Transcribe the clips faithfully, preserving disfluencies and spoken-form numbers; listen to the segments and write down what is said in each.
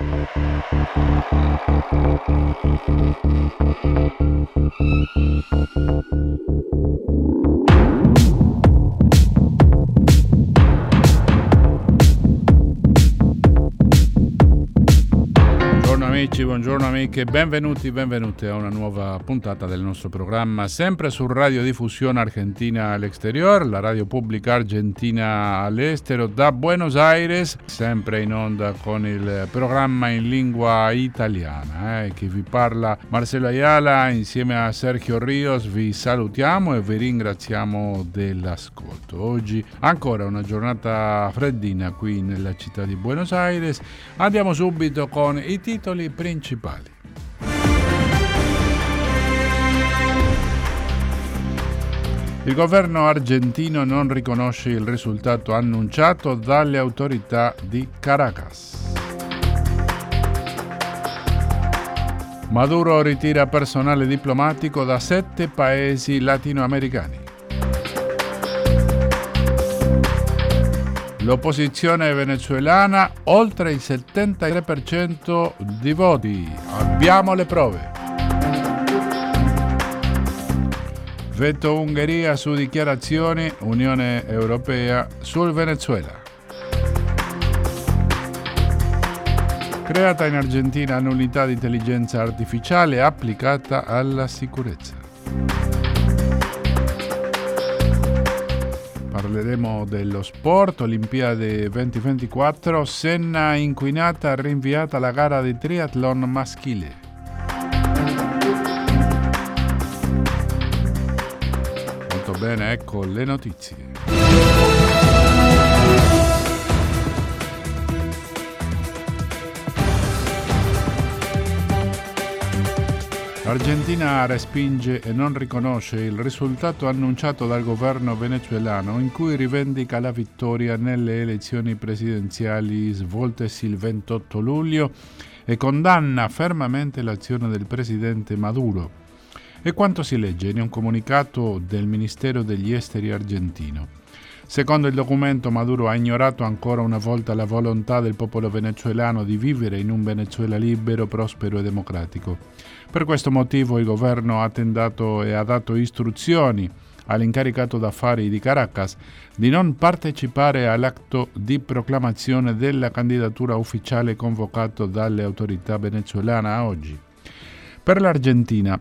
Amici, buongiorno amiche, benvenuti, benvenute a una nuova puntata del nostro programma, sempre su Radiodiffusione Argentina al Exterior, la radio pubblica argentina all'estero da Buenos Aires, sempre in onda con il programma in lingua italiana. Eh, che vi parla Marcelo Ayala insieme a Sergio Rios, vi salutiamo e vi ringraziamo dell'ascolto. Oggi ancora una giornata freddina qui nella città di Buenos Aires. Andiamo subito con i titoli principali. Il governo argentino non riconosce il risultato annunciato dalle autorità di Caracas. Maduro ritira personale diplomatico da sette paesi latinoamericani. L'opposizione venezuelana oltre il settantatré per cento di voti. Abbiamo le prove. Veto Ungheria su dichiarazioni Unione Europea sul Venezuela. Creata in Argentina un'unità di intelligenza artificiale applicata alla sicurezza. Parleremo dello sport, Olimpiadi duemilaventiquattro, Senna inquinata, rinviata la gara di triathlon maschile. Molto bene, ecco le notizie. L'Argentina respinge e non riconosce il risultato annunciato dal governo venezuelano in cui rivendica la vittoria nelle elezioni presidenziali svoltesi il ventotto luglio e condanna fermamente l'azione del presidente Maduro. E quanto si legge in un comunicato del Ministero degli Esteri argentino. Secondo il documento, Maduro ha ignorato ancora una volta la volontà del popolo venezuelano di vivere in un Venezuela libero, prospero e democratico. Per questo motivo il governo ha tentato e ha dato istruzioni all'incaricato d'affari di Caracas di non partecipare all'atto di proclamazione della candidatura ufficiale convocato dalle autorità venezuelane a oggi. Per l'Argentina,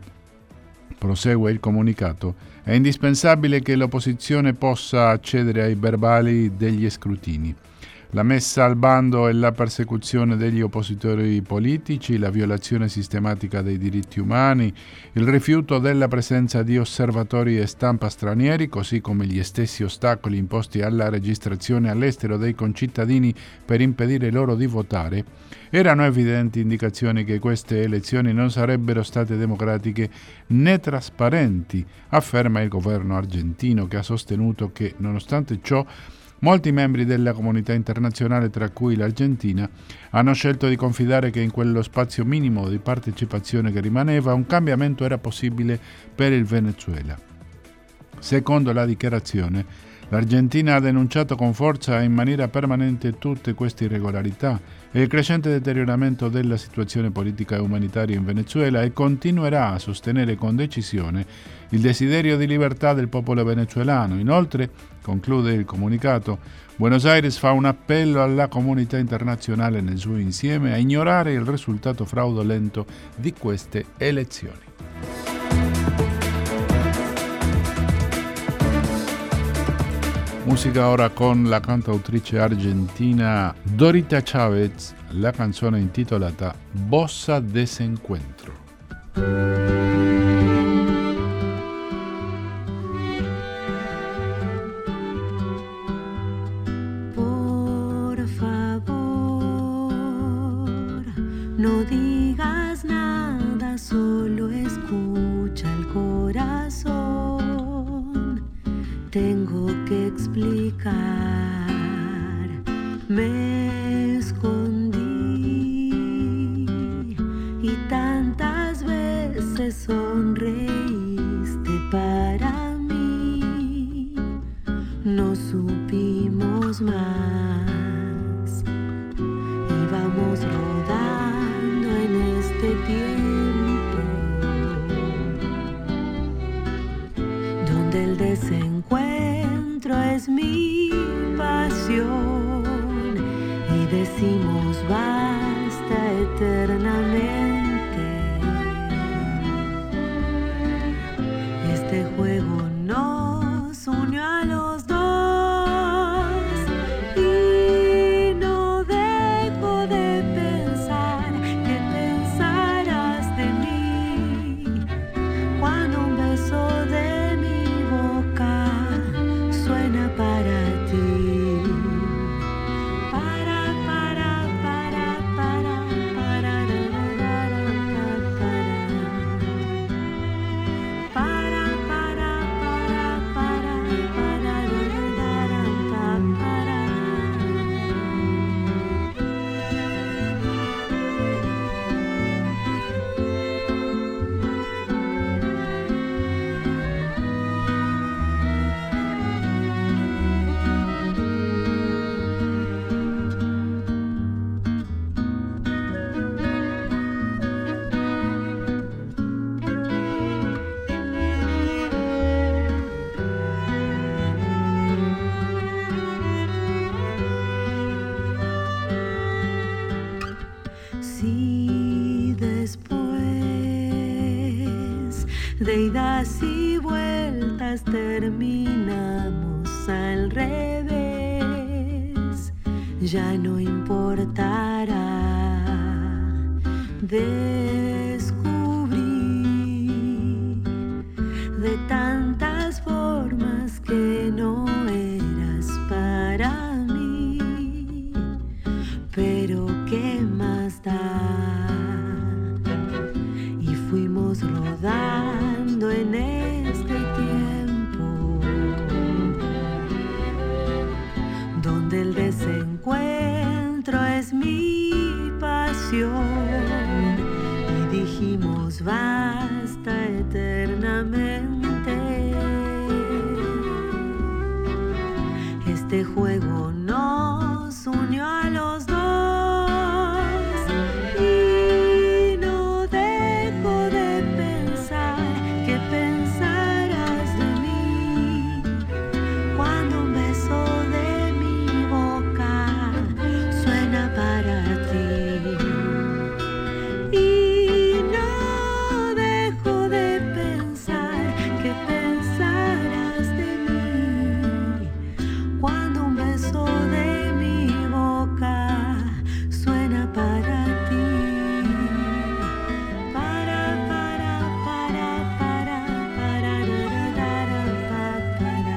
prosegue il comunicato, è indispensabile che l'opposizione possa accedere ai verbali degli scrutini. La messa al bando e la persecuzione degli oppositori politici, la violazione sistematica dei diritti umani, il rifiuto della presenza di osservatori e stampa stranieri, così come gli stessi ostacoli imposti alla registrazione all'estero dei concittadini per impedire loro di votare, erano evidenti indicazioni che queste elezioni non sarebbero state democratiche né trasparenti, afferma il governo argentino, che ha sostenuto che, nonostante ciò, molti membri della comunità internazionale, tra cui l'Argentina, hanno scelto di confidare che in quello spazio minimo di partecipazione che rimaneva un cambiamento era possibile per il Venezuela. Secondo la dichiarazione, l'Argentina ha denunciato con forza e in maniera permanente tutte queste irregolarità e il crescente deterioramento della situazione politica e umanitaria in Venezuela e continuerà a sostenere con decisione il desiderio di libertà del popolo venezuelano. Inoltre, conclude il comunicato, Buenos Aires fa un appello alla comunità internazionale nel suo insieme a ignorare il risultato fraudolento di queste elezioni. Musica ora con la cantautrice argentina Dorita Chavez, la canzone intitolata Bossa Desencuentro. Por favor, no digas nada, solo escucha el corazón. Tengo que explicar, me escondí y tantas veces sonreíste para mí. No supimos más, íbamos rodando decimos basta eternamente. Este juego nos unió a los dos y no dejo de pensar que pensarás de mí cuando un beso de mi boca suena para ti. Si después de idas y vueltas terminamos al revés, ya no importará descubrir de tantas formas que no eras para mí, pero qué más da. Y fuimos rodando en este tiempo donde el desencuentro es mi pasión, y dijimos basta eternamente. Este juego nos unió a los dos y no dejo de pensar que pensarás de mí cuando un beso de mi boca suena para ti. Y no dejo de pensar que pensarás de mí cuando un beso de mi boca suena para ti. Para, para, para, para, para, para, para,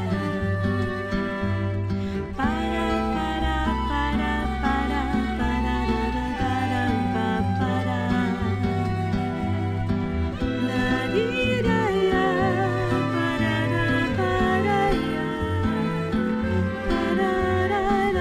para, para, para, para, la ira ya, para, para ya, para, la, la,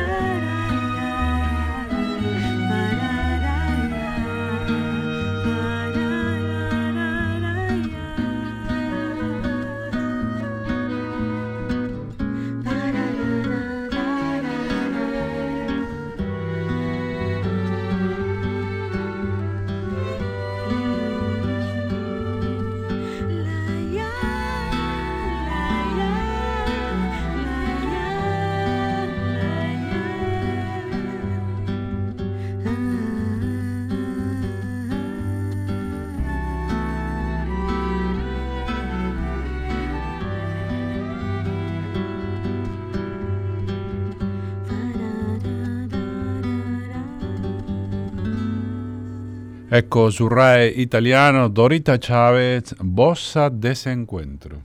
Ecco su Rai Italiano Dorita Chavez, Bossa Desencuentro.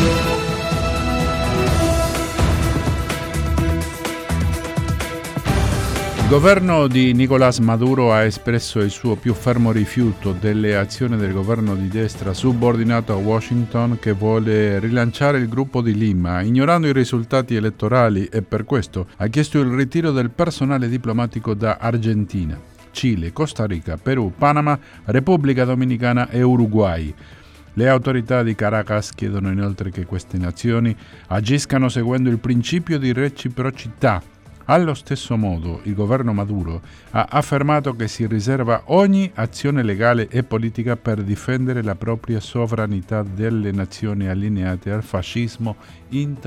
Il governo di Nicolás Maduro ha espresso il suo più fermo rifiuto delle azioni del governo di destra subordinato a Washington, che vuole rilanciare il gruppo di Lima, ignorando i risultati elettorali, e per questo ha chiesto il ritiro del personale diplomatico da Argentina, Cile, Costa Rica, Perù, Panama, Repubblica Dominicana e Uruguay. Le autorità di Caracas chiedono inoltre che queste nazioni agiscano seguendo il principio di reciprocità. Allo stesso modo, il governo Maduro ha affermato che si riserva ogni azione legale e politica per difendere la propria sovranità delle nazioni allineate al fascismo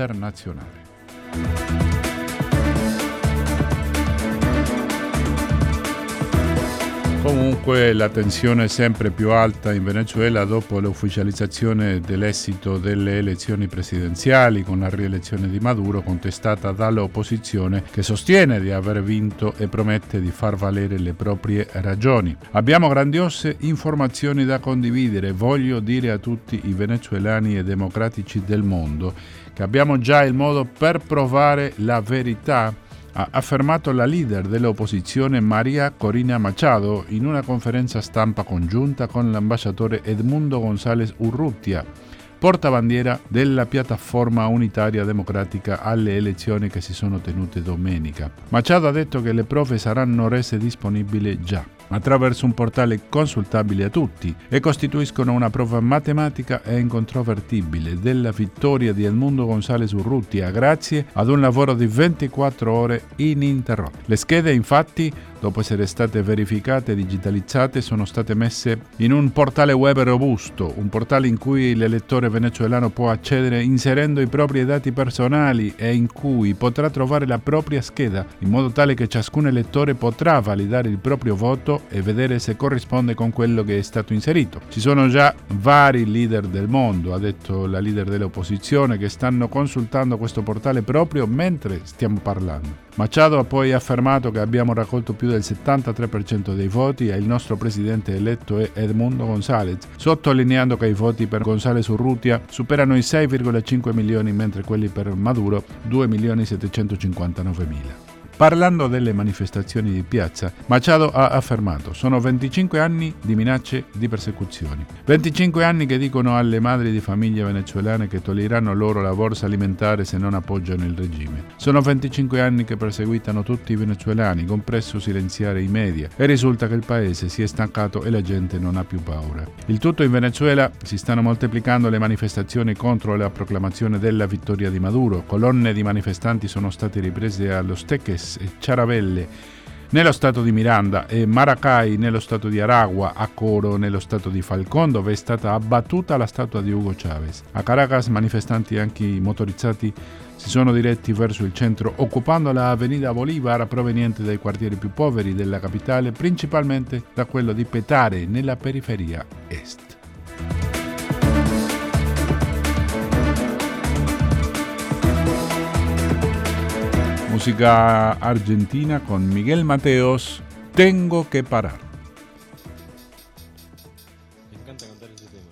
internazionale. Comunque la tensione è sempre più alta in Venezuela dopo l'ufficializzazione dell'esito delle elezioni presidenziali con la rielezione di Maduro contestata dall'opposizione che sostiene di aver vinto e promette di far valere le proprie ragioni. Abbiamo grandiose informazioni da condividere. Voglio dire a tutti i venezuelani e democratici del mondo che abbiamo già il modo per provare la verità, ha affermato la leader dell'opposizione María Corina Machado in una conferenza stampa congiunta con l'ambasciatore Edmundo González Urrutia, portabandiera della piattaforma unitaria democratica alle elezioni che si sono tenute domenica. Machado ha detto che le prove saranno rese disponibili già, attraverso un portale consultabile a tutti e costituiscono una prova matematica e incontrovertibile della vittoria di Edmundo González Urrutia grazie ad un lavoro di ventiquattro ore ininterrotto. Le schede, infatti, dopo essere state verificate e digitalizzate, sono state messe in un portale web robusto, un portale in cui l'elettore venezuelano può accedere inserendo i propri dati personali e in cui potrà trovare la propria scheda, in modo tale che ciascun elettore potrà validare il proprio voto e vedere se corrisponde con quello che è stato inserito. Ci sono già vari leader del mondo, ha detto la leader dell'opposizione, che stanno consultando questo portale proprio mentre stiamo parlando. Machado ha poi affermato che abbiamo raccolto più del settantatré per cento dei voti e il nostro presidente eletto è Edmundo González, sottolineando che i voti per González Urrutia superano i sei virgola cinque milioni, mentre quelli per Maduro due milioni settecentocinquantanovemila. Parlando delle manifestazioni di piazza, Machado ha affermato: sono venticinque anni di minacce di persecuzioni. venticinque anni che dicono alle madri di famiglie venezuelane che toglieranno loro la borsa alimentare se non appoggiano il regime. Sono venticinque anni che perseguitano tutti i venezuelani, compreso silenziare i media, e risulta che il paese si è stancato e la gente non ha più paura. Il tutto in Venezuela si stanno moltiplicando le manifestazioni contro la proclamazione della vittoria di Maduro. Colonne di manifestanti sono state riprese a Los Teques e Charavelle nello stato di Miranda e Maracay nello stato di Aragua, a Coro nello stato di Falcón, dove è stata abbattuta la statua di Hugo Chávez. A Caracas manifestanti anche motorizzati si sono diretti verso il centro occupando la Avenida Bolívar proveniente dai quartieri più poveri della capitale, principalmente da quello di Petare nella periferia est. Música argentina con Miguel Mateos, Tengo que parar. Me encanta cantar ese tema.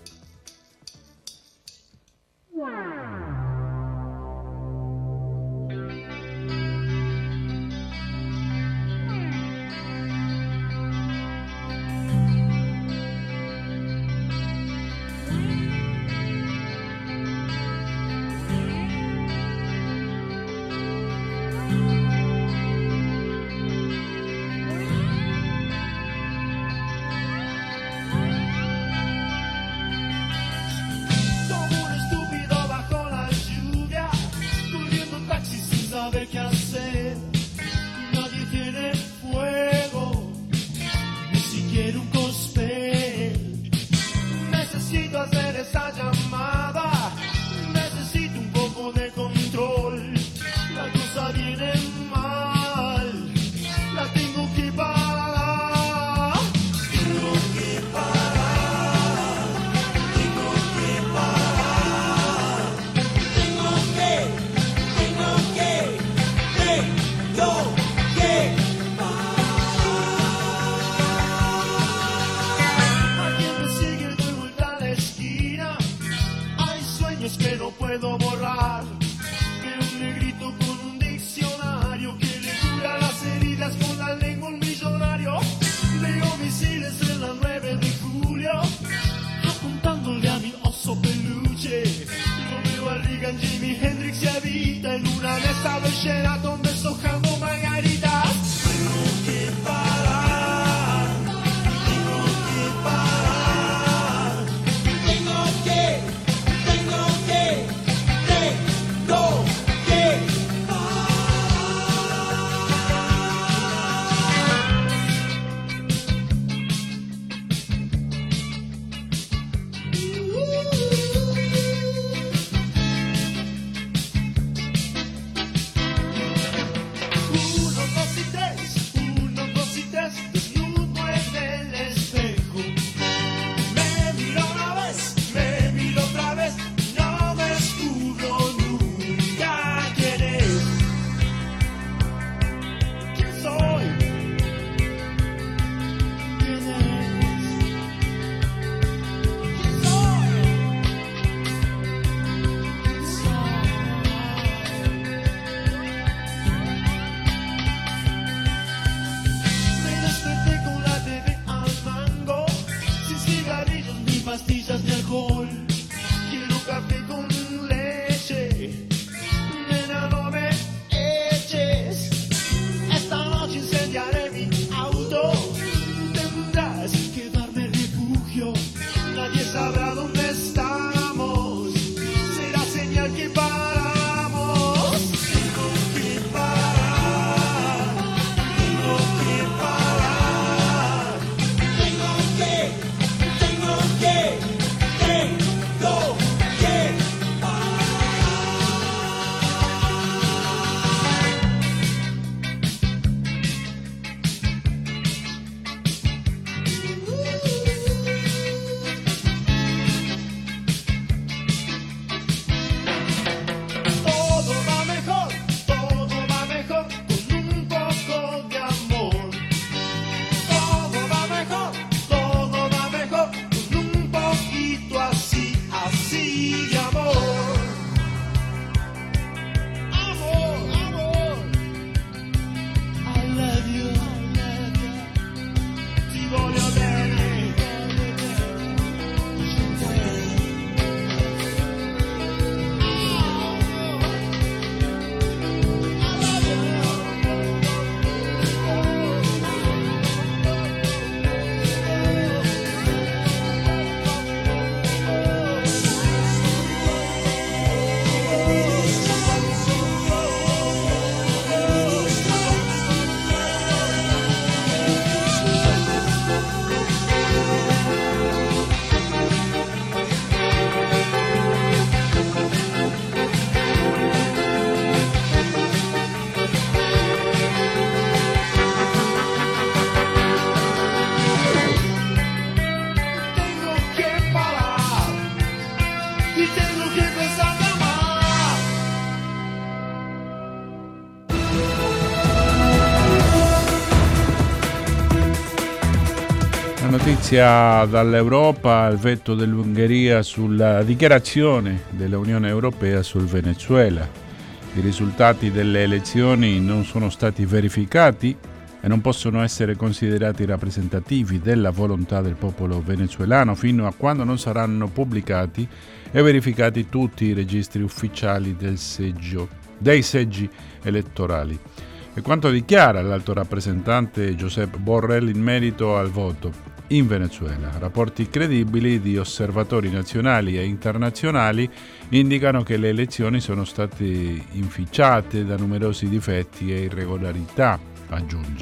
notizia dall'Europa, il veto dell'Ungheria sulla dichiarazione dell'Unione Europea sul Venezuela. I risultati delle elezioni non sono stati verificati e non possono essere considerati rappresentativi della volontà del popolo venezuelano fino a quando non saranno pubblicati e verificati tutti i registri ufficiali del seggio, dei seggi elettorali. E quanto dichiara l'alto rappresentante Josep Borrell in merito al voto in Venezuela. Rapporti credibili di osservatori nazionali e internazionali indicano che le elezioni sono state inficiate da numerosi difetti e irregolarità, aggiunge.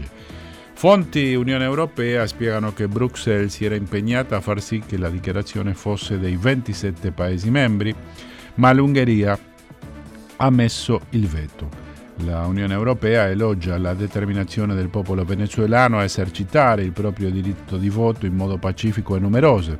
Fonti Unione Europea spiegano che Bruxelles si era impegnata a far sì che la dichiarazione fosse dei ventisette Paesi membri, ma l'Ungheria ha messo il veto. La Unione Europea elogia la determinazione del popolo venezuelano a esercitare il proprio diritto di voto in modo pacifico e numeroso.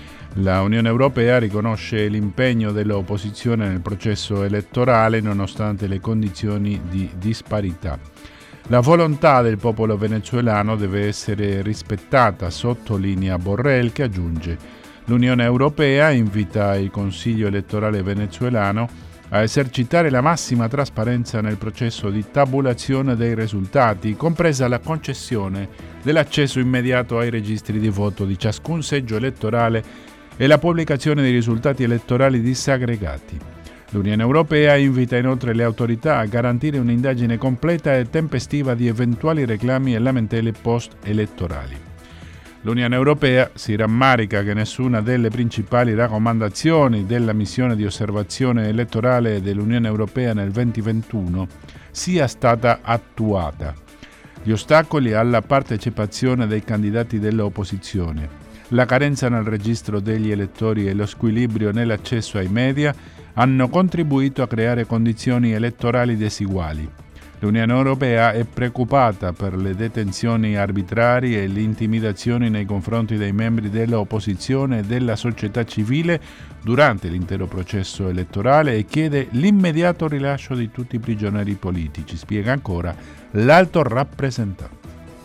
La Unione Europea riconosce l'impegno dell'opposizione nel processo elettorale nonostante le condizioni di disparità. La volontà del popolo venezuelano deve essere rispettata, sottolinea Borrell, che aggiunge: l'Unione Europea invita il Consiglio elettorale venezuelano a esercitare la massima trasparenza nel processo di tabulazione dei risultati, compresa la concessione dell'accesso immediato ai registri di voto di ciascun seggio elettorale e la pubblicazione dei risultati elettorali disaggregati. L'Unione Europea invita inoltre le autorità a garantire un'indagine completa e tempestiva di eventuali reclami e lamentele post-elettorali. L'Unione Europea si rammarica che nessuna delle principali raccomandazioni della missione di osservazione elettorale dell'Unione Europea nel duemilaventuno sia stata attuata. Gli ostacoli alla partecipazione dei candidati dell'opposizione, la carenza nel registro degli elettori e lo squilibrio nell'accesso ai media hanno contribuito a creare condizioni elettorali diseguali. L'Unione Europea è preoccupata per le detenzioni arbitrarie e le intimidazioni nei confronti dei membri dell'opposizione e della società civile durante l'intero processo elettorale e chiede l'immediato rilascio di tutti i prigionieri politici, spiega ancora l'alto rappresentante.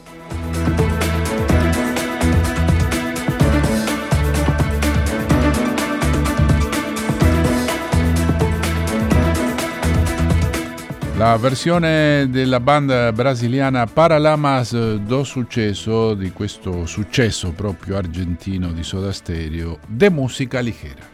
La versione della banda brasiliana Paralamas do Sucesso, di questo successo proprio argentino di Soda Stereo, de musica ligera.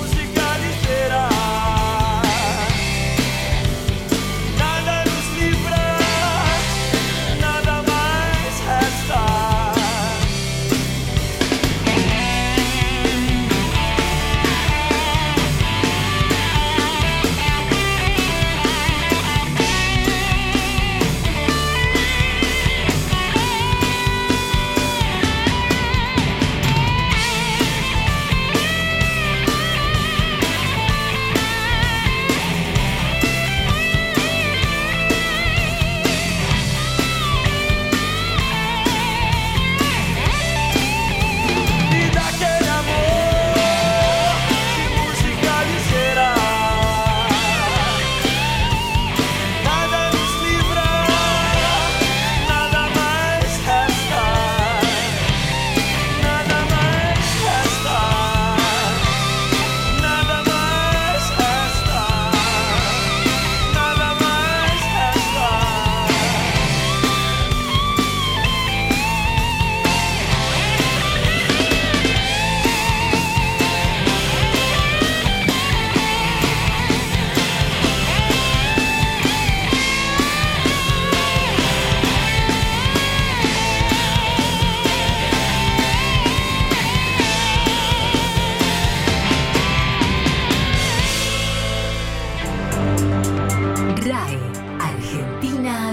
Nada nos livra.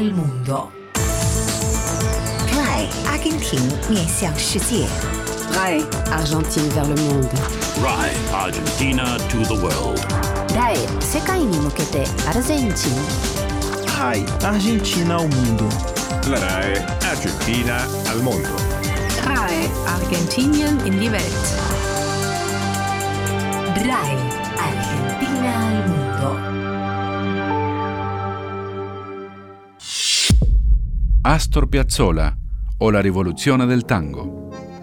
al mondo. Rai 阿根廷面向世界。 Rai Argentine vers le monde. Rai Argentina to the world. Rai 世界に向けてアルゼンチン。 Rai Argentina ao mundo. La Rai Argentina al mondo. Rai Argentinien in die Welt. Rai Argentina al mondo. Astor Piazzolla o la rivoluzione del tango.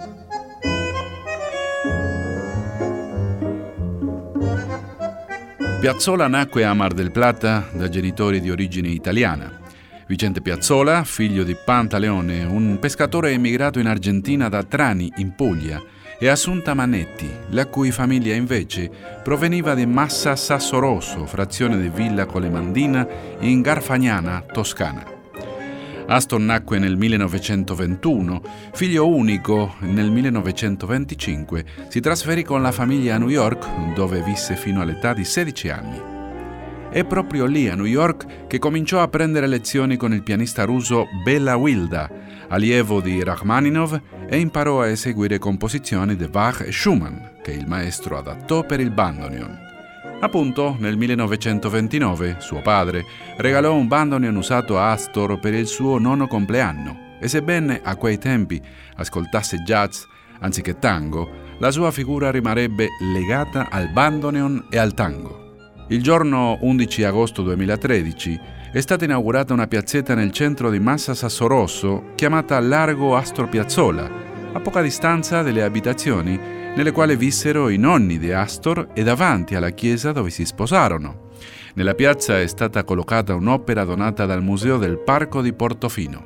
Piazzolla nacque a Mar del Plata da genitori di origine italiana. Vicente Piazzolla, figlio di Pantaleone, un pescatore emigrato in Argentina da Trani, in Puglia, e Assunta Manetti, la cui famiglia invece proveniva di Massa Sassoroso, frazione di Villa Colemandina in Garfagnana, Toscana. Astor nacque nel millenovecentoventuno, figlio unico. Nel millenovecentoventicinque si trasferì con la famiglia a New York, dove visse fino all'età di sedici anni. È proprio lì, a New York, che cominciò a prendere lezioni con il pianista russo Bela Wilda, allievo di Rachmaninov, e imparò a eseguire composizioni di Bach e Schumann, che il maestro adattò per il bandoneon. Appunto, nel millenovecentoventinove, suo padre regalò un bandoneon usato a Astor per il suo nono compleanno, e sebbene a quei tempi ascoltasse jazz anziché tango, la sua figura rimarrebbe legata al bandoneon e al tango. Il giorno undici agosto duemilatredici è stata inaugurata una piazzetta nel centro di Massa Sassoroso chiamata Largo Astor Piazzolla, a poca distanza delle abitazioni nelle quali vissero i nonni di Astor e davanti alla chiesa dove si sposarono. Nella piazza è stata collocata un'opera donata dal Museo del Parco di Portofino.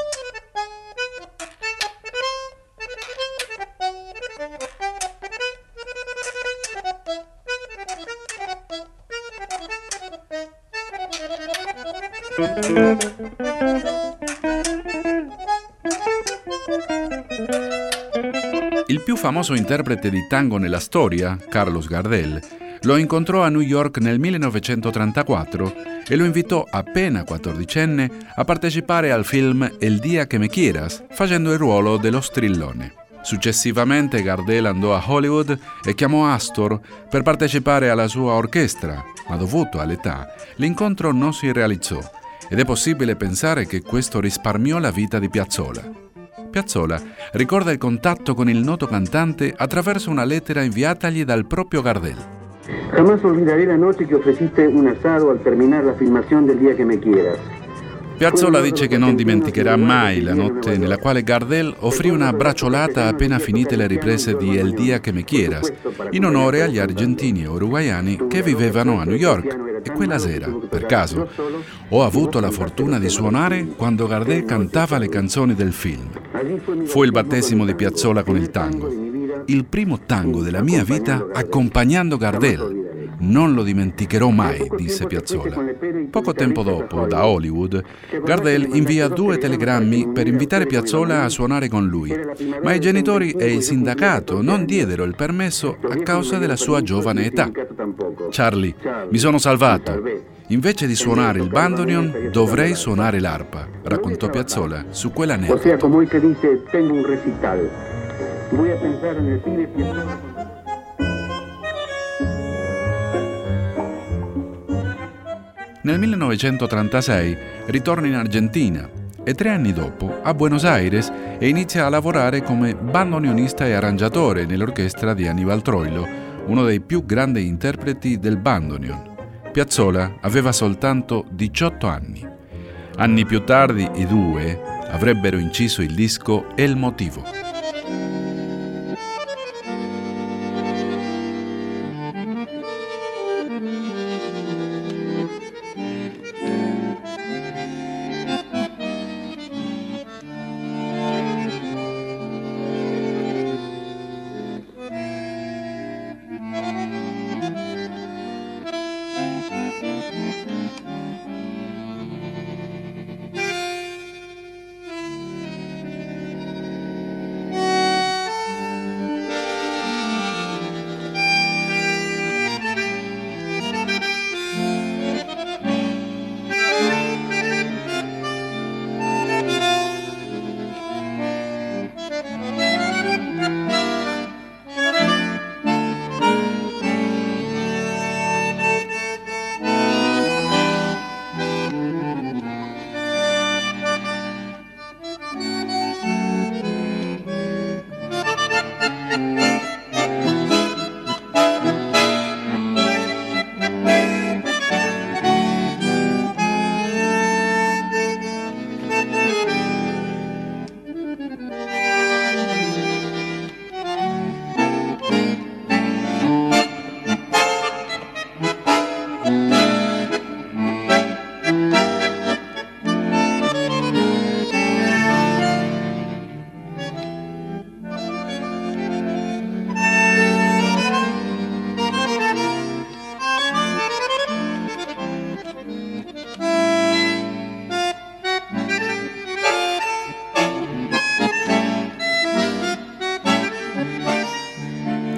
Il più famoso interprete di tango nella storia, Carlos Gardel, lo incontrò a New York nel millenovecentotrentaquattro e lo invitò appena quattordicenne a partecipare al film El día que me quieras, facendo il ruolo dello strillone. Successivamente Gardel andò a Hollywood e chiamò Astor per partecipare alla sua orchestra, ma dovuto all'età, l'incontro non si realizzò ed è possibile pensare che questo risparmiò la vita di Piazzolla. Piazzolla ricorda il contatto con il noto cantante attraverso una lettera inviatagli dal proprio Gardel. Jamás olvidaré la noche que ofreciste un asado al terminar la filmación del día que me quieras. Piazzolla dice che non dimenticherà mai la notte nella quale Gardel offrì una bracciolata appena finite le riprese di El día que me quieras, in onore agli argentini e uruguaiani che vivevano a New York. E quella sera, per caso, ho avuto la fortuna di suonare quando Gardel cantava le canzoni del film. Fu il battesimo di Piazzolla con il tango. Il primo tango della mia vita accompagnando Gardel. Non lo dimenticherò mai, disse Piazzolla. Poco tempo dopo, da Hollywood, Gardel invia due telegrammi per invitare Piazzolla a suonare con lui, ma i genitori e il sindacato non diedero il permesso a causa della sua giovane età. Charlie, mi sono salvato. Invece di suonare il bandoneon, dovrei suonare l'arpa, raccontò Piazzolla su quell'aneddoto. O sea, como el que dice, tengo un recital. Voy a pensar en el cine Piazzolla. Nel millenovecentotrentasei ritorna in Argentina e tre anni dopo a Buenos Aires e inizia a lavorare come bandoneonista e arrangiatore nell'orchestra di Aníbal Troilo, uno dei più grandi interpreti del bandoneon. Piazzolla aveva soltanto diciotto anni. Anni più tardi i due avrebbero inciso il disco El Motivo.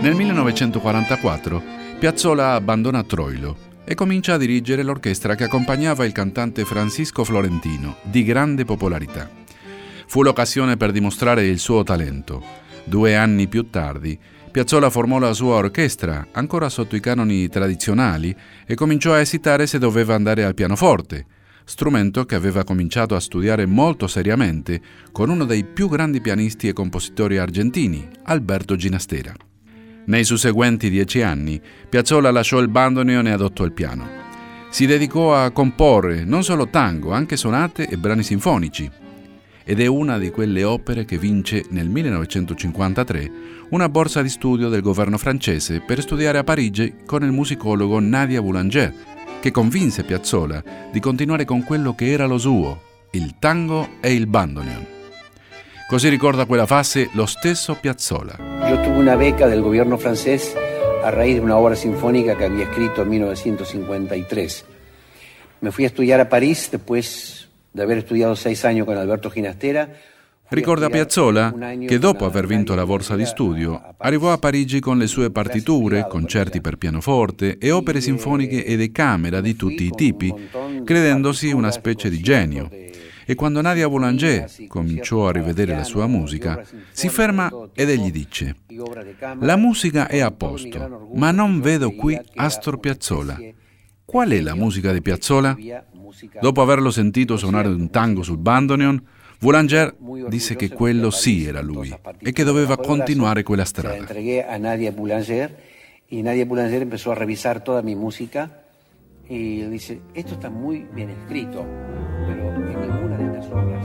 Nel millenovecentoquarantaquattro Piazzolla abbandona Troilo e comincia a dirigere l'orchestra che accompagnava il cantante Francisco Florentino, di grande popolarità. Fu l'occasione per dimostrare il suo talento. Due anni più tardi, Piazzolla formò la sua orchestra, ancora sotto i canoni tradizionali, e cominciò a esitare se doveva andare al pianoforte, strumento che aveva cominciato a studiare molto seriamente con uno dei più grandi pianisti e compositori argentini, Alberto Ginastera. Nei susseguenti dieci anni, Piazzolla lasciò il bandoneon e adottò il piano. Si dedicò a comporre non solo tango, anche sonate e brani sinfonici. Ed è una di quelle opere che vince nel millenovecentocinquantatré una borsa di studio del governo francese per studiare a Parigi con il musicologo Nadia Boulanger, che convinse Piazzolla di continuare con quello che era lo suo, il tango e il bandoneon. Così ricorda quella fase lo stesso Piazzolla. Yo tuve una beca del gobierno francés a raíz de una obra sinfónica que había escrito en millenovecentocinquantatré. Me fui a estudiar a París después de haber estudiado seis años con Alberto Ginastera. Ricorda Piazzolla che dopo aver vinto la borsa di studio arrivò a Parigi con le sue partiture, concerti per pianoforte e opere sinfoniche e di camera di tutti i tipi, credendosi una specie di genio. E quando Nadia Boulanger cominciò a rivedere la sua musica, si ferma ed egli dice: «La musica è a posto, ma non vedo qui Astor Piazzolla. Qual è la musica di Piazzolla?» Dopo averlo sentito suonare un tango sul bandoneon, Boulanger disse che quello sì era lui e che doveva continuare quella strada. Se la entregué a Nadia Boulanger y Nadia Boulanger empezó a revisar toda mi música y dice: esto está muy bien escrito, pero en ninguna de estas obras.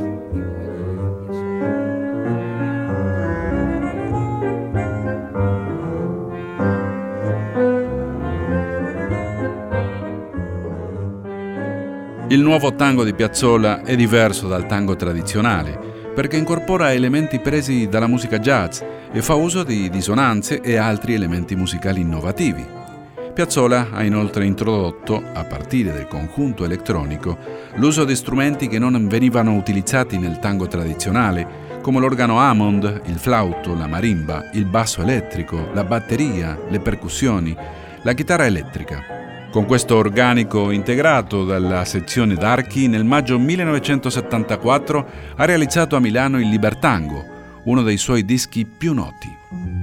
Il nuovo tango di Piazzolla è diverso dal tango tradizionale perché incorpora elementi presi dalla musica jazz e fa uso di dissonanze e altri elementi musicali innovativi. Piazzolla ha inoltre introdotto, a partire del conjunto elettronico, l'uso di strumenti che non venivano utilizzati nel tango tradizionale, come l'organo Hammond, il flauto, la marimba, il basso elettrico, la batteria, le percussioni, la chitarra elettrica. Con questo organico integrato dalla sezione d'archi, nel maggio millenovecentosettantaquattro ha realizzato a Milano il Libertango, uno dei suoi dischi più noti.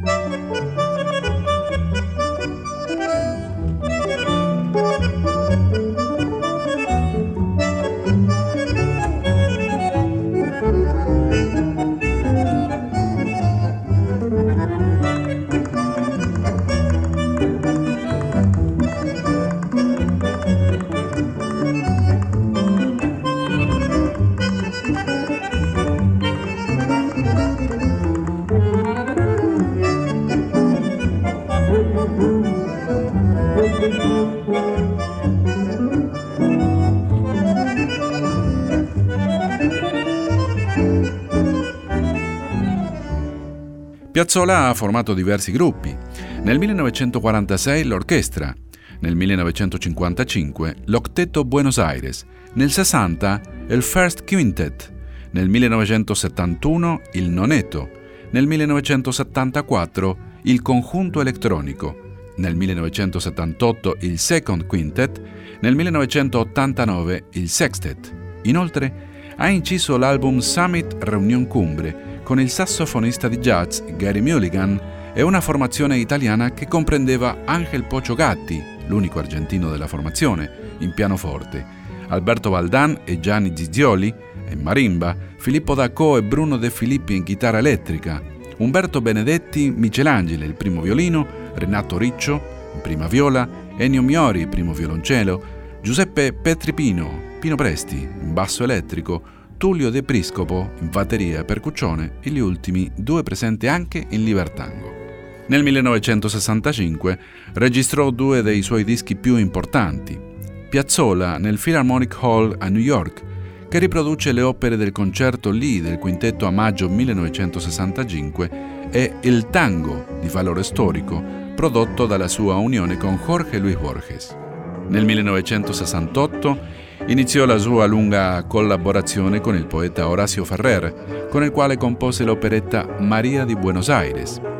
Piazzolla ha formato diversi gruppi. Nel millenovecentoquarantasei l'orchestra, nel millenovecentocinquantacinque l'Octeto Buenos Aires, nel sessanta il First Quintet, nel millenovecentosettantuno il Noneto, nel millenovecentosettantaquattro il Conjunto Elettronico, nel millenovecentosettantotto il Second Quintet, nel millenovecentottantanove il Sextet. Inoltre ha inciso l'album Summit Reunion Cumbre con il sassofonista di jazz Gary Mulligan e una formazione italiana che comprendeva Ángel Pocho Gatti, l'unico argentino della formazione, in pianoforte, Alberto Valdán e Gianni Zizioli in marimba, Filippo Dacco e Bruno De Filippi in chitarra elettrica, Umberto Benedetti, Michelangelo il primo violino, Renato Riccio in prima viola, Ennio Miori primo violoncello, Giuseppe Petripino, Pino Presti in basso elettrico, Tullio De Priscopo in batteria e percussione e gli ultimi due presenti anche in Libertango. Nel millenovecentosessantacinque registrò due dei suoi dischi più importanti. Piazzolla nel Philharmonic Hall a New York, che riproduce le opere del concerto lì del quintetto a maggio millenovecentosessantacinque, e Il Tango di valore storico, prodotto dalla sua unione con Jorge Luis Borges. Nel millenovecentosessantotto iniziò la sua lunga collaborazione con il poeta Horacio Ferrer, con il quale compose l'operetta Maria di Buenos Aires.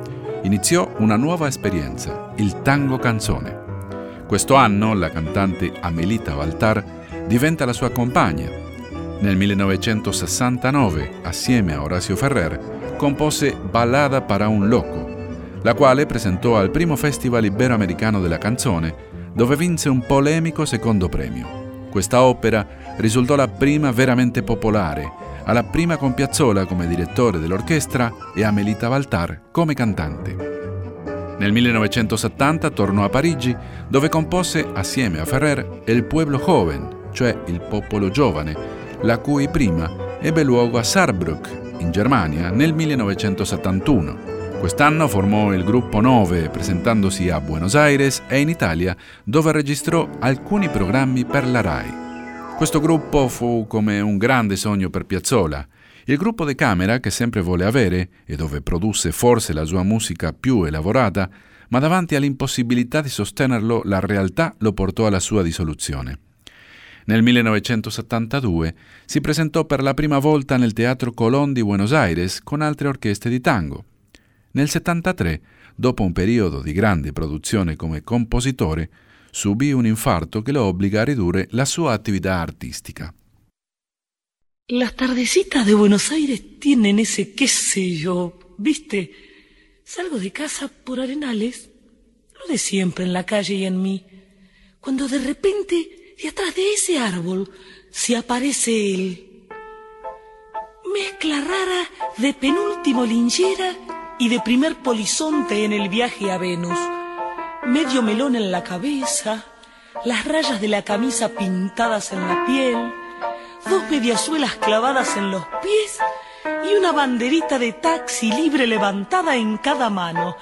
iniziò una nuova esperienza, il tango canzone. Questo anno la cantante Amelita Baltar diventa la sua compagna. Nel millenovecentosessantanove, assieme a Horacio Ferrer, compose Ballada para un loco, la quale presentò al primo Festival Iberoamericano della Canzone, dove vinse un polemico secondo premio. Questa opera risultò la prima veramente popolare, alla prima con Piazzolla come direttore dell'orchestra e Amelita Baltar come cantante. Nel millenovecentosettanta tornò a Parigi, dove compose assieme a Ferrer El Pueblo Joven, cioè il popolo giovane, la cui prima ebbe luogo a Saarbrück, in Germania, nel millenovecentosettantuno. Quest'anno formò il gruppo nove, presentandosi a Buenos Aires e in Italia, dove registrò alcuni programmi per la Rai. Questo gruppo fu come un grande sogno per Piazzolla, il gruppo de camera che sempre volle avere e dove produsse forse la sua musica più elaborata, ma davanti all'impossibilità di sostenerlo la realtà lo portò alla sua dissoluzione. Nel millenovecentosettantadue si presentò per la prima volta nel Teatro Colón di Buenos Aires con altre orchestre di tango. Nel settantatré, dopo un periodo di grande produzione come compositore, subì un infarto che lo obbliga a ridurre la sua attività artistica. Las tardecitas de Buenos Aires tienen ese qué sé yo, ¿viste? Salgo de casa por Arenales, lo de siempre en la calle y en mí, cuando de repente, de atrás de ese árbol, se aparece él. Mezcla rara de penúltimo linchera y de primer polizonte en el viaje a Venus. Medio melón en la cabeza, las rayas de la camisa pintadas en la piel, dos mediasuelas clavadas en los pies y una banderita de taxi libre levantada en cada mano.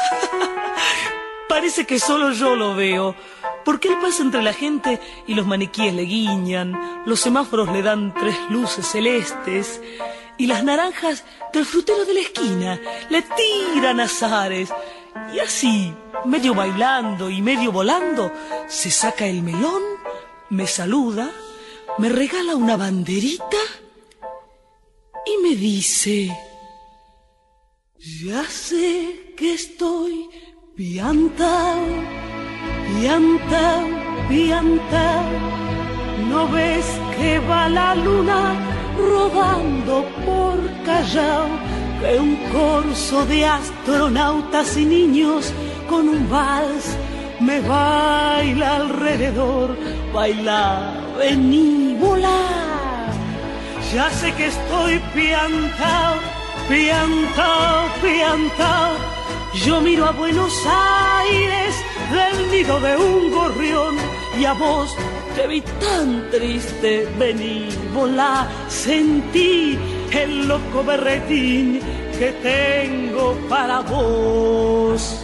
Parece que solo yo lo veo, porque él pasa entre la gente y los maniquíes le guiñan, los semáforos le dan tres luces celestes y las naranjas del frutero de la esquina le tiran azares. Y así, medio bailando y medio volando, se saca el melón, me saluda, me regala una banderita y me dice: ya sé que estoy piantao, piantao, piantao. ¿No ves que va la luna rodando por Callao? Que un corso de astronautas y niños con un vals me baila alrededor. Baila, vení, volá. Ya sé que estoy piantao, piantao, piantao. Yo miro a Buenos Aires del nido de un gorrión y a vos te vi tan triste. Vení, volá, sentí el loco berretín que tengo para vos.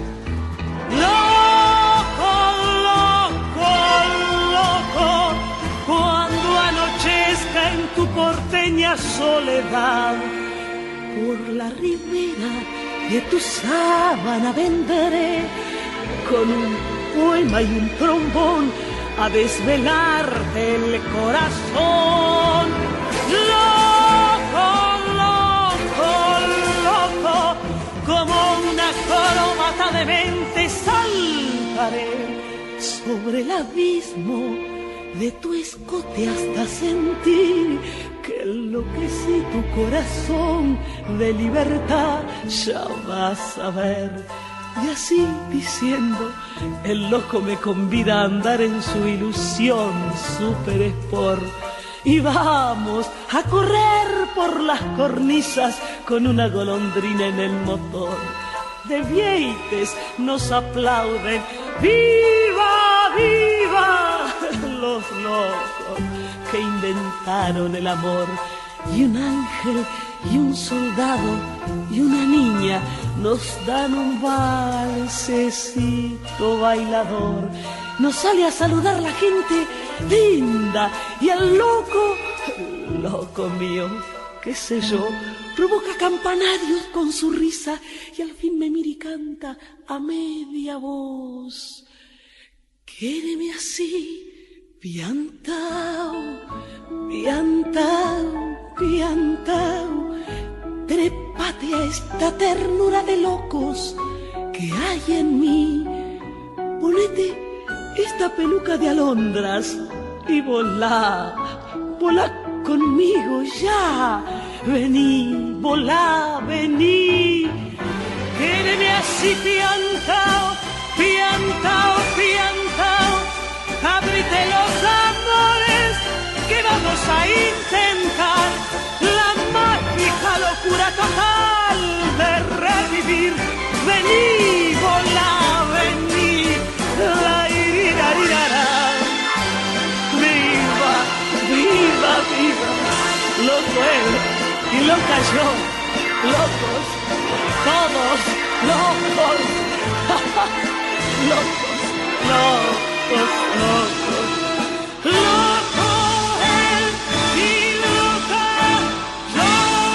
Loco, loco, loco, cuando anochezca en tu porteña soledad, por la ribera de tu sábana vendré con un poema y un trombón a desvelarte el corazón. Loco, loco, loco, como una corbata de mente saltaré sobre el abismo de tu escote hasta sentir que enloquecí tu corazón de libertad. Ya vas a ver. Y así diciendo, el loco me convida a andar en su ilusión super sport. Y vamos a correr por las cornisas con una golondrina en el motor. De Vieites nos aplauden, ¡viva, viva! Los locos que inventaron el amor. Y un ángel y un soldado y una niña nos dan un valsecito bailador. Nos sale a saludar la gente linda y el loco, loco mío, qué sé yo, provoca campanarios con su risa y al fin me mira y canta a media voz. Quédeme así, piantao, piantao, piantao, trepa patea esta ternura de locos que hay en mí. Ponete esta peluca de alondras y volá, volá conmigo ya. Vení, volá, vení. Quédeme así piantao, piantao, piantao. Abrite los amores que vamos a intentar. La mágica locura total de revivir. Vení, volá, vení. La iririrará. Viva, viva, viva. Loco él y loca yo. Locos, todos locos. Locos, locos, locos. Loco él y loca yo.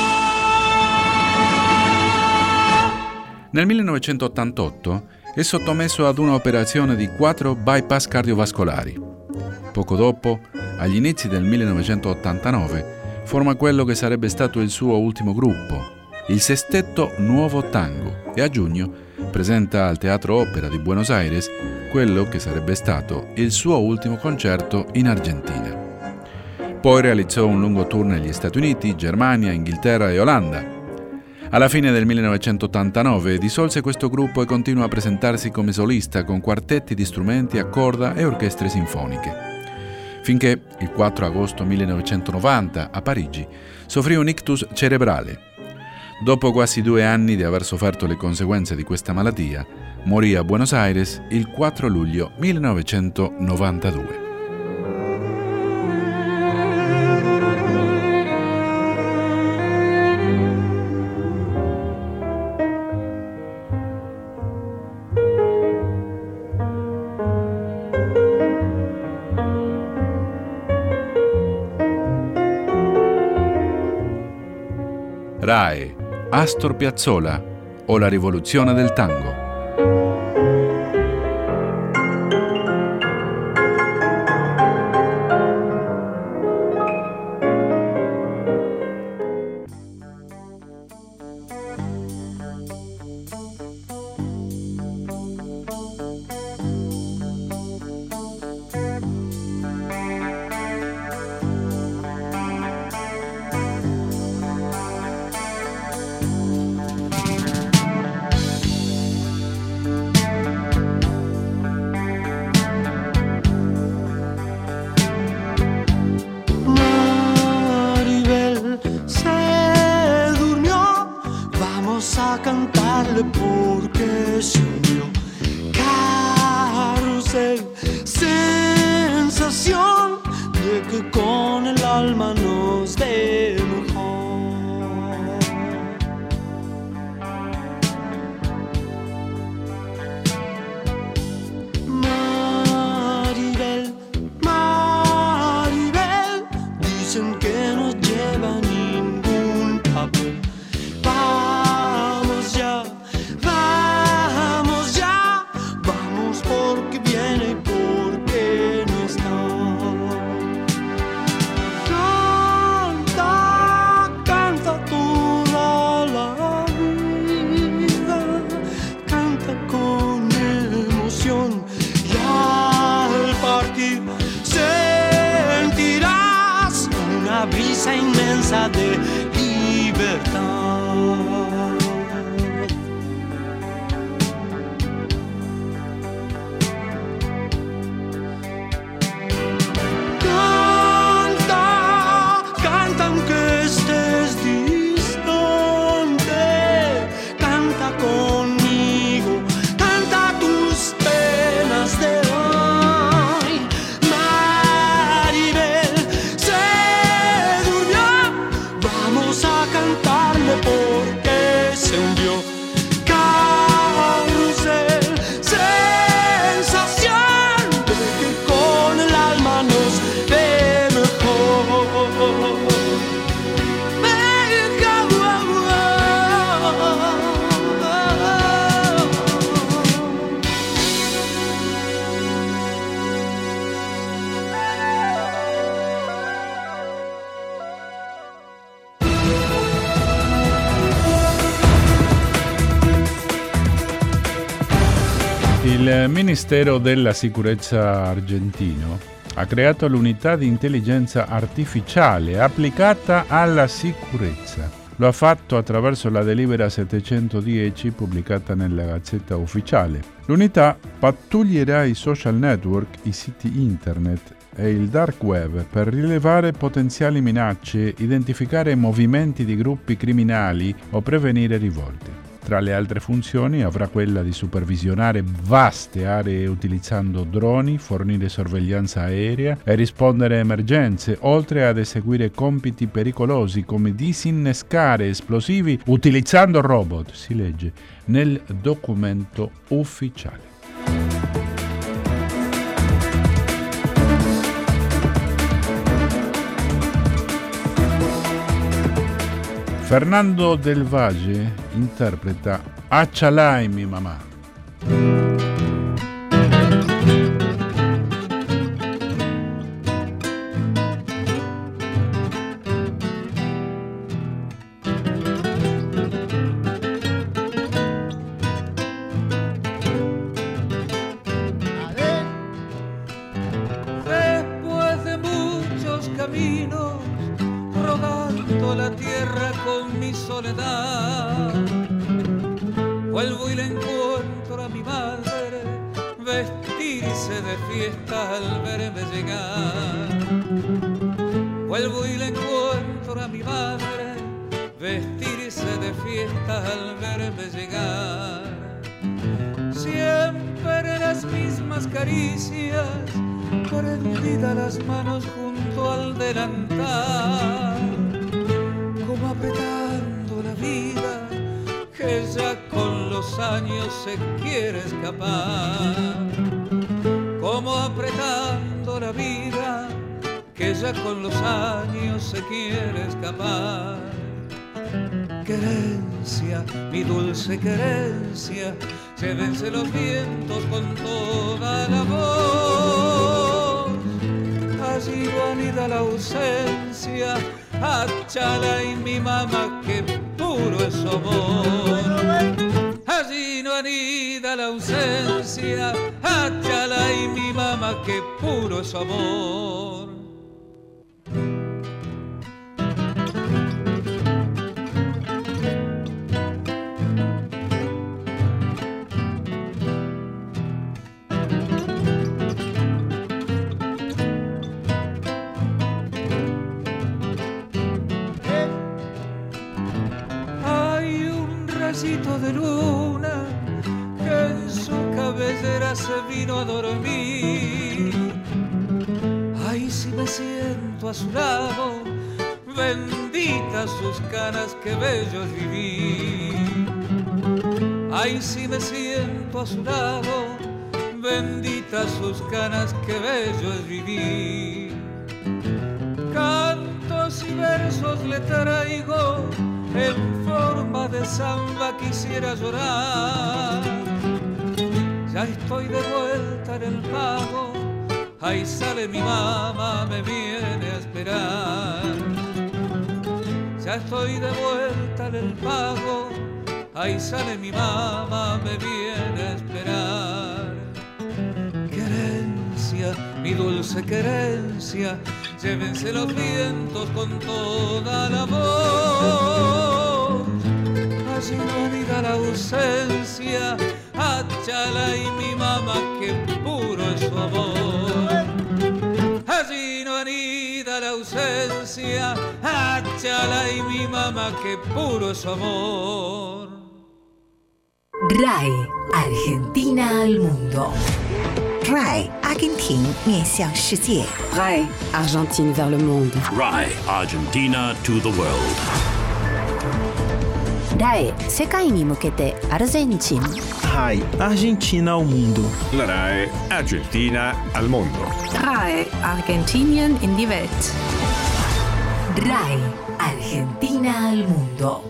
Nel millenovecentottantotto è sottomesso ad un'operazione di quattro bypass cardiovascolari. Poco dopo, agli inizi del millenovecentottantanove, forma quello che sarebbe stato il suo ultimo gruppo, il Sestetto Nuovo Tango, e a giugno presenta al Teatro Opera di Buenos Aires quello che sarebbe stato il suo ultimo concerto in Argentina. Poi realizzò un lungo tour negli Stati Uniti, Germania, Inghilterra e Olanda. Alla fine del millenovecentottantanove dissolse questo gruppo e continua a presentarsi come solista con quartetti di strumenti a corda e orchestre sinfoniche. Finché il quattro agosto millenovecentonovanta a Parigi soffrì un ictus cerebrale. Dopo quasi due anni di aver sofferto le conseguenze di questa malattia, morì a Buenos Aires il quattro luglio millenovecentonovantadue. RAI, Astor Piazzolla o la rivoluzione del tango. Porque se unió carrusel, sensación de que con el alma nos dé mejor. Maribel, Maribel, dicen que no lleva ningún papel. Vamos ya. Vamos ya, vamos porque viene y porque no está. Canta, canta toda la vida, canta con emoción y al partir sentirás una brisa inmensa de libertad. Porque Il Ministero della Sicurezza argentino ha creato l'unità di intelligenza artificiale applicata alla sicurezza. Lo ha fatto attraverso la delibera settecentodieci pubblicata nella Gazzetta Ufficiale. L'unità pattuglierà i social network, i siti internet e il dark web per rilevare potenziali minacce, identificare movimenti di gruppi criminali o prevenire rivolte. Tra le altre funzioni avrà quella di supervisionare vaste aree utilizzando droni, fornire sorveglianza aerea e rispondere a emergenze, oltre ad eseguire compiti pericolosi come disinnescare esplosivi utilizzando robot, si legge nel documento ufficiale. Fernando Del Valle interpreta Achalay mi mamá. Después de muchos caminos, rodando la tierra con mi soledad, vuelvo y le encuentro a mi madre vestirse de fiesta al verme llegar. Vuelvo y le encuentro a mi madre vestirse de fiesta al verme llegar. Siempre las mismas caricias, prendidas las manos junto al delantal, como apretando la vida que ya con los años se quiere escapar, como apretando la vida que ya con los años se quiere escapar. Querencia, mi dulce querencia, llévense los vientos con toda la voz. Allí no anida la ausencia, Achalay mi mamá, que puro es su amor. Allí no anida la ausencia, Achalay mi mamá, que puro es su amor. De luna que en su cabellera se vino a dormir. Ay, si me siento a su lado, benditas sus canas, que bello es vivir. Ay, si me siento a su lado, benditas sus canas, que bello es vivir. Cantos y versos le traigo, en forma de samba quisiera llorar. Ya estoy de vuelta en el pago, ahí sale mi mamá, me viene a esperar. Ya estoy de vuelta en el pago, ahí sale mi mamá, me viene a esperar. Querencia, mi dulce querencia, llévense los vientos con toda la voz. Allí no anida la ausencia, Achalay mi mamá, que puro es su amor. Allí no anida la ausencia, Achalay mi mamá, que puro es su amor. R A I Argentina al mundo. R A I 阿根廷面向世界。 R A I Argentine vers le monde. R A I Argentina to the world. R A I 世界に向けてアルゼンチン。 R A I Argentina al mundo. La R A I Argentina al mundo. R A I Argentinien in die Welt. R A I Argentina al mundo.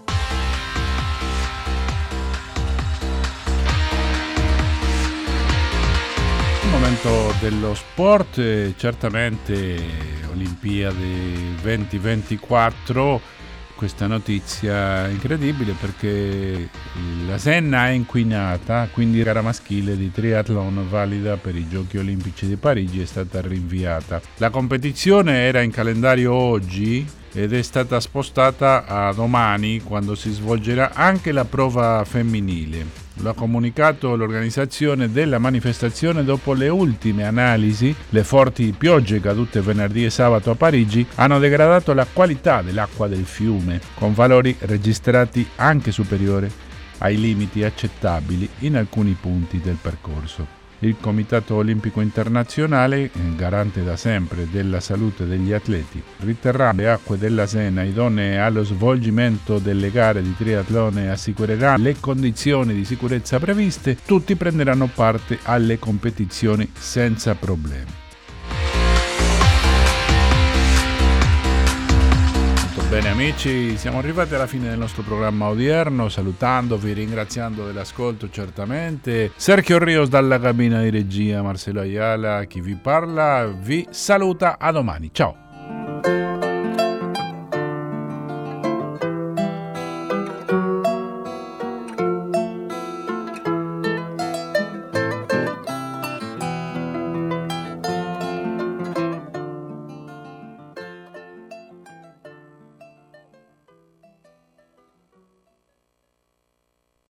Momento dello sport, eh, certamente Olimpiadi duemilaventiquattro questa notizia incredibile perché la Senna è inquinata, quindi la gara maschile di triathlon valida per i Giochi Olimpici di Parigi è stata rinviata. La competizione era in calendario oggi ed è stata spostata a domani, quando si svolgerà anche la prova femminile. Lo ha comunicato l'organizzazione della manifestazione dopo le ultime analisi. Le forti piogge cadute venerdì e sabato a Parigi hanno degradato la qualità dell'acqua del fiume, con valori registrati anche superiori ai limiti accettabili in alcuni punti del percorso. Il Comitato Olimpico Internazionale, garante da sempre della salute degli atleti, riterrà le acque della Senna idonee allo svolgimento delle gare di triathlon e assicurerà le condizioni di sicurezza previste. Tutti prenderanno parte alle competizioni senza problemi. Bene amici, siamo arrivati alla fine del nostro programma odierno, salutandovi, ringraziando dell'ascolto certamente. Sergio Rios dalla cabina di regia, Marcelo Ayala, chi vi parla, vi saluta, a domani, ciao!